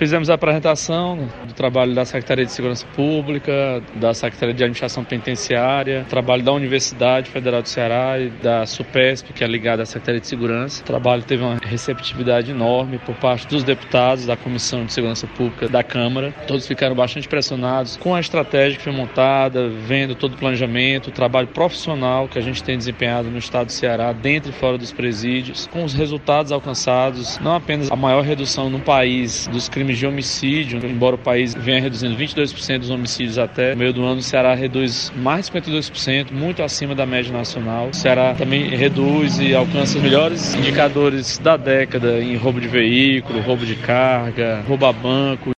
Fizemos a apresentação do trabalho da Secretaria de Segurança Pública, da Secretaria de Administração Penitenciária, trabalho da Universidade Federal do Ceará e da SUPESP, que é ligada à Secretaria de Segurança. O trabalho teve uma receptividade enorme por parte dos deputados da Comissão de Segurança Pública da Câmara. Todos ficaram bastante pressionados com a estratégia que foi montada, vendo todo o planejamento, o trabalho profissional que a gente tem desempenhado no estado do Ceará, dentro e fora dos presídios, com os resultados alcançados, não apenas a maior redução no país dos crimes de homicídio, embora o país venha reduzindo 22% dos homicídios até o meio do ano, o Ceará reduz mais de 52%, muito acima da média nacional. O Ceará também reduz e alcança os melhores indicadores da década em roubo de veículo, roubo de carga, roubo a banco.